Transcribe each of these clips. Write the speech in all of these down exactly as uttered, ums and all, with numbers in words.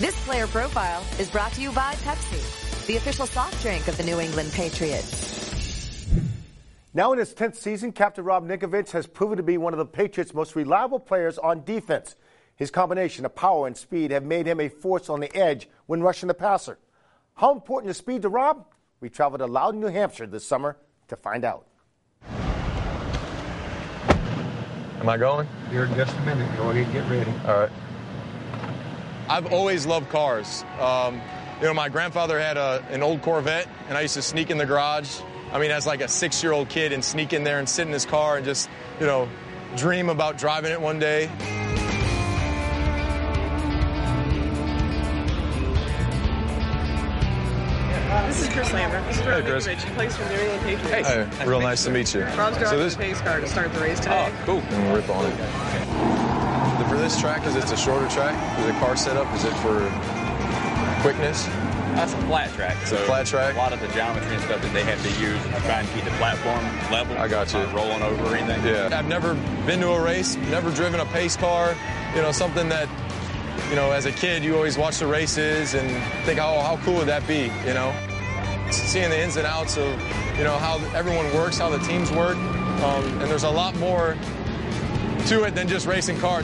This player profile is brought to you by Pepsi, the official soft drink of the New England Patriots. Now in his tenth season, Captain Rob Ninkovich has proven to be one of the Patriots' most reliable players on defense. His combination of power and speed have made him a force on the edge when rushing the passer. How important is speed to Rob? We traveled to Loudon, New Hampshire this summer to find out. Am I going? Here in just a minute. Go ahead and get ready. All right. I've always loved cars. Um, you know, my grandfather had a, an old Corvette, and I used to sneak in the garage. I mean, as like a six-year-old kid, and sneak in there and sit in his car and just, you know, dream about driving it one day. This is Chris Lambert. This is Rob Hey, Chris. Ninkovich. He plays for the New England Patriots. Hey, Nice real to nice to meet you. Rob's driving So this, the pace car to start the race today. oh, cool. And we'll rip on it. The- For this track, is it a shorter track? Is the car setup? Is it for quickness? That's a flat track. So flat track? A lot of the geometry and stuff that they have to use to try and keep the platform level. I got you. Not rolling over or anything. Yeah. I've never been to a race, never driven a pace car. You know, something that, you know, as a kid, you always watch the races and think, oh, how cool would that be, you know? Seeing the ins and outs of, you know, how everyone works, how the teams work. Um, and there's a lot more to it than just racing cars.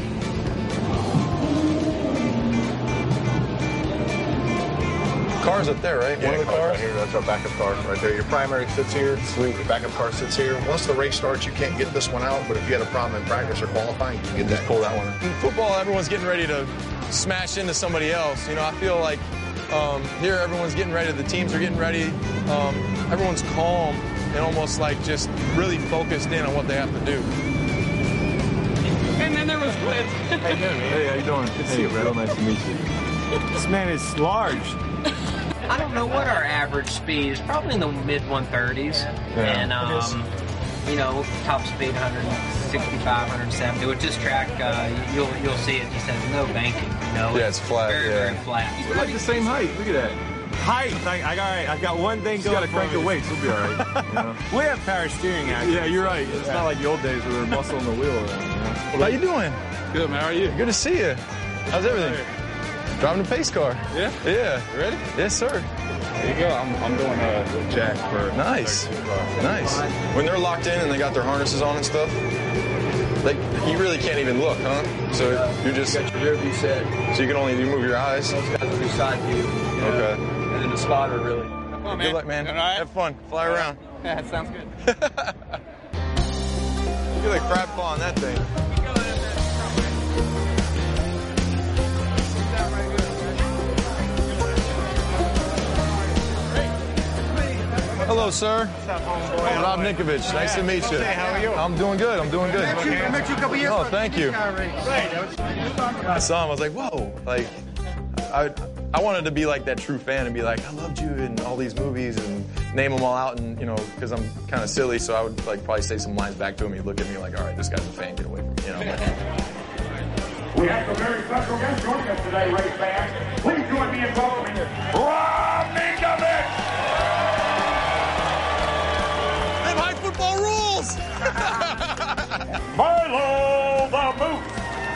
Car's up there, right? Yeah, One of the car's cars? right here. That's our backup car right there. Your primary sits here. Sweet. Your backup car sits here. Once the race starts, you can't get this one out, but if you had a problem in practice or qualifying, you can get that. Pull that one. In football, everyone's getting ready to smash into somebody else. You know, I feel like um, here everyone's getting ready. The teams are getting ready. Um, everyone's calm and almost like just really focused in on what they have to do. And then there was Blitz. Hey, hey, how you doing? Good to see you, bro. Nice to meet you. This man is large. I don't know what our average speed is. Probably in the mid one thirties. Yeah, and, um, you know, top speed one sixty-five, one seventy. With this track, uh, you'll you'll see it just has no banking. You know, Yeah, it's flat, Very, yeah. very flat. We're like the same height. Look at that. Height. Like, I got, I've got one thing You going gotta for crank me. the weights. We'll be all right. You know? We have power steering, actually. Yeah, you're right. It's not like the old days where we were muscling the wheel around. You know? How you doing? Good, man. How are you? Good to see you. How's everything? Driving a pace car. Yeah? Yeah. You ready? Yes, sir. There you go. I'm, I'm doing a jack for... Nice. Nice. When they're locked in and they got their harnesses on and stuff, like you really can't even look, huh? So you're just... You got your rear view set. So you can only move your eyes? Those guys will do side view. You know, Okay. And then the spotter, really. Come on, Good luck, man. All right. Have fun. Fly around. Yeah, that sounds good. You're like crab claw on that thing. Hello, sir. What's up, homeboy? I'm Rob Ninkovich. Nice to meet you. Hey, how are you? I'm doing good. I'm doing good. I met you a couple years Oh, ago. thank you. I saw him. I was like, whoa. Like, I I wanted to be like that true fan and be like, I loved you in all these movies and name them all out. And, you know, because I'm kind of silly, so I would like probably say some lines back to him. He'd look at me like, all right, this guy's a fan. Get away from me. You know, like, We have some very special guests joining us today, race fans. Please join me in welcoming Rob Ninkovich! Them high football rules! Milo the Moose!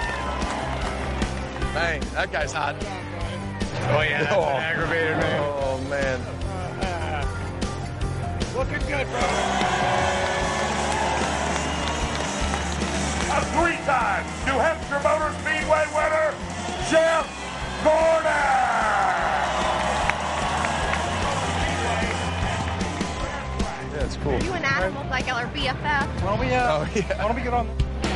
Bang, that guy's hot. Oh, yeah. That's Oh. an aggravator, man. Oh, man. Looking good, bro. A three-time New Hampshire Motor Speedway winner, Jeff Gordon! Yeah, it's cool. You and Adam look like y'all are B F F. Why don't we, uh, Oh, yeah. why don't we get on?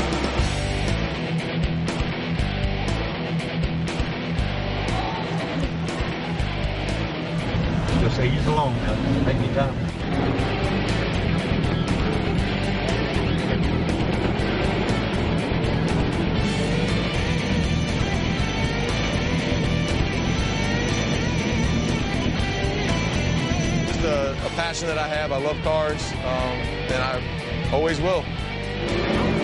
Just say he's alone now. Take me time. It's a, a passion that I have. I love cars, um, and I always will.